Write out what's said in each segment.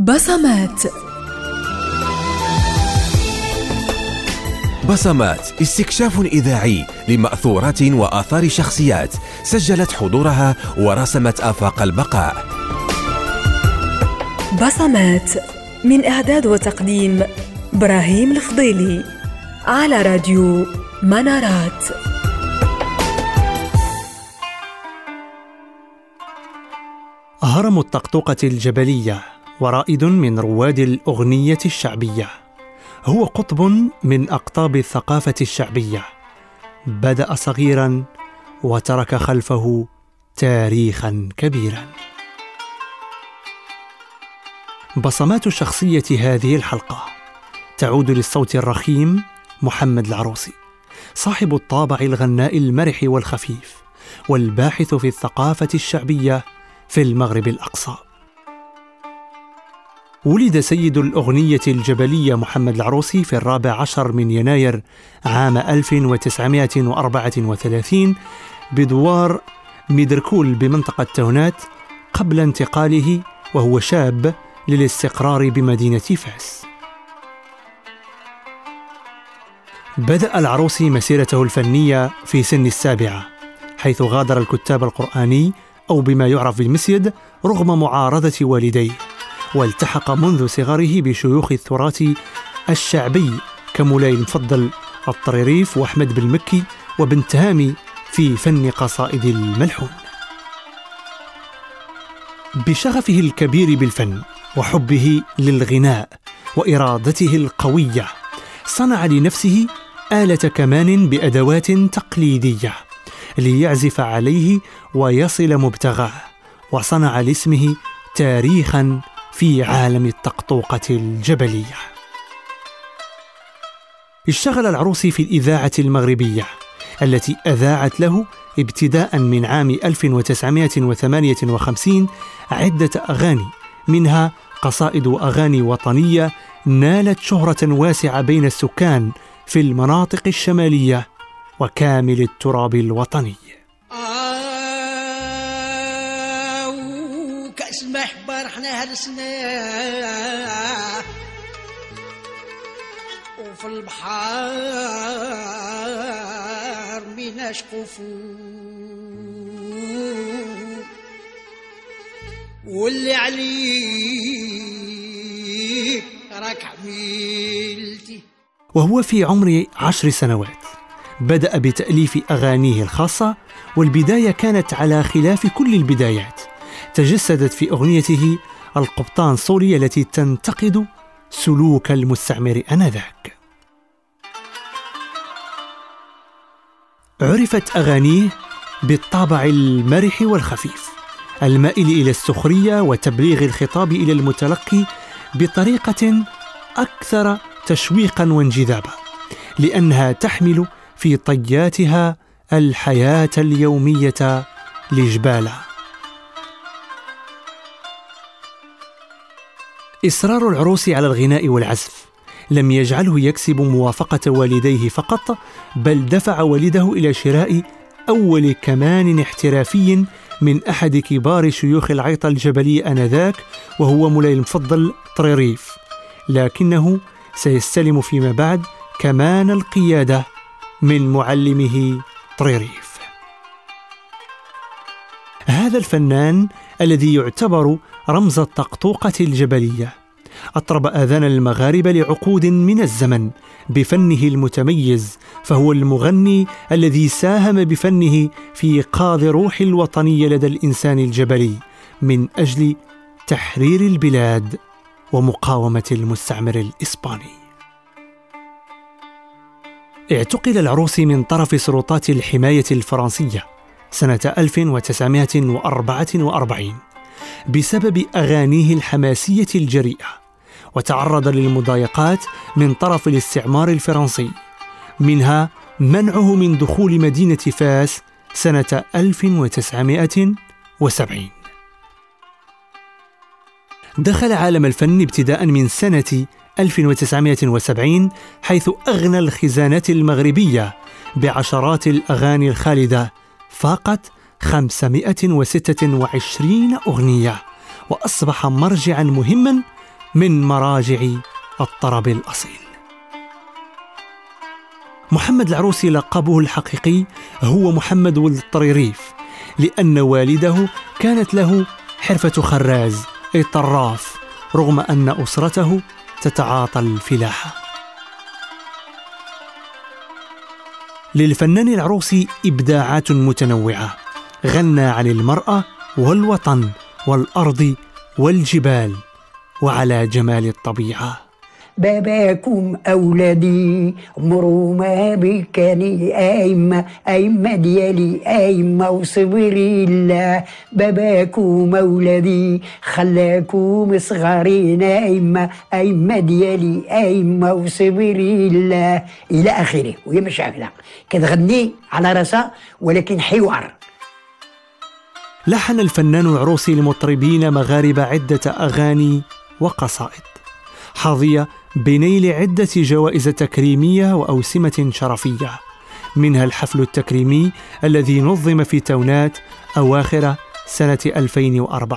بصمات. بصمات استكشاف إذاعي لمأثورات وآثار شخصيات سجلت حضورها ورسمت آفاق البقاء. بصمات من إعداد وتقديم إبراهيم الفضيلي على راديو منارات. هرم الطقطوقة الجبلية ورائد من رواد الأغنية الشعبية، هو قطب من أقطاب الثقافة الشعبية، بدأ صغيراً وترك خلفه تاريخاً كبيراً. بصمات شخصية هذه الحلقة تعود للصوت الرخيم محمد العروسي، صاحب الطابع الغناء المرح والخفيف والباحث في الثقافة الشعبية في المغرب الأقصى. ولد سيد الأغنية الجبلية محمد العروسي في 14 من يناير عام 1934 بدوار ميدركول بمنطقة تونات، قبل انتقاله وهو شاب للاستقرار بمدينة فاس. بدأ العروسي مسيرته الفنية في سن 7، حيث غادر الكتاب القرآني أو بما يعرف بالمسيد رغم معارضة والديه، والتحق منذ صغره بشيوخ التراث الشعبي كمولاي المفضل الطريريف وأحمد بالمكي وبن تهامي في فن قصائد الملحون. بشغفه الكبير بالفن وحبه للغناء وإرادته القوية، صنع لنفسه آلة كمان بأدوات تقليدية ليعزف عليه ويصل مبتغاه، وصنع لاسمه تاريخاً في عالم الطقطوقة الجبلية. اشتغل العروسي في الإذاعة المغربية التي أذاعت له ابتداء من عام 1958 عدة أغاني، منها قصائد وأغاني وطنية نالت شهرة واسعة بين السكان في المناطق الشمالية وكامل التراب الوطني. وكأس المحبة رحنا هرسنا وفي البحر ميناش قفو واللي عليك راك عملتي. وهو في عمر 10 سنوات بدأ بتأليف أغانيه الخاصة، والبداية كانت على خلاف كل البدايات. تجسدت في أغنيته القبطان صولي التي تنتقد سلوك المستعمر آنذاك. عرفت أغانيه بالطابع المرح والخفيف المائل إلى السخرية وتبليغ الخطاب إلى المتلقي بطريقة أكثر تشويقاً وانجذابا، لأنها تحمل في طياتها الحياة اليومية لجبالة. إصرار العروسي على الغناء والعزف لم يجعله يكسب موافقة والديه فقط، بل دفع والده إلى شراء أول كمان احترافي من أحد كبار شيوخ العيطة الجبلية آنذاك، وهو مولاي المفضل طريريف، لكنه سيستلم فيما بعد كمان القيادة من معلمه طريريف. هذا الفنان الذي يعتبر رمز الطقطوقة الجبلية أطرب آذان المغاربة لعقود من الزمن بفنه المتميز، فهو المغني الذي ساهم بفنه في إيقاظ روح الوطنية لدى الإنسان الجبلي من أجل تحرير البلاد ومقاومة المستعمر الإسباني. اعتقل العروسي من طرف سلطات الحماية الفرنسية سنة 1944 بسبب أغانيه الحماسية الجريئة، وتعرض للمضايقات من طرف الاستعمار الفرنسي، منها منعه من دخول مدينة فاس سنة 1970. دخل عالم الفن ابتداء من سنة 1970، حيث أغنى الخزانات المغربية بعشرات الأغاني الخالدة فاقت 526 أغنية، وأصبح مرجعاً مهماً من مراجع الطرب الأصيل. محمد العروسي لقبه الحقيقي هو محمد ولد الطريريف، لأن والده كانت له حرفة خراز أي طراف، رغم أن أسرته تتعاطى الفلاحة. للفنان العروسي إبداعات متنوعة، غنى عن المرأة والوطن والأرض والجبال وعلى جمال الطبيعة. باباكم أولادي عمرو ما بكاني أيمة ديالي أيمة وصبري الله. باباكم أولادي خلاكم صغارين أيمة ديالي أيمة وصبري الله إلى آخره. وهي مش هكذا كتغني على راسها ولكن حوار. لحن الفنان العروسي لمطربين مغاربة عدة أغاني وقصائد، حظي بنيل عدة جوائز تكريمية وأوسمة شرفية، منها الحفل التكريمي الذي نظم في تونات أواخر سنة 2004.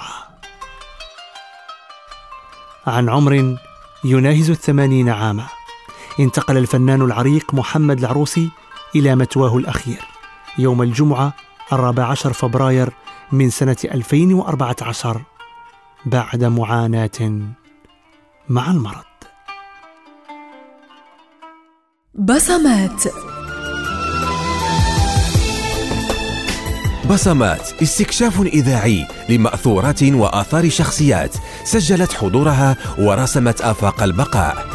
عن عمر يناهز 80 عاما انتقل الفنان العريق محمد العروسي إلى مثواه الأخير يوم الجمعة 14 فبراير من سنة 2014 بعد معاناة مع المرض. بصمات. بصمات استكشاف إذاعي لمأثورات وآثار شخصيات سجلت حضورها ورسمت آفاق البقاء.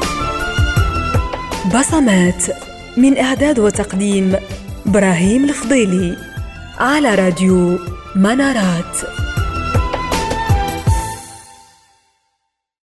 بصمات من إعداد وتقديم إبراهيم الفضيلي على راديو منارات.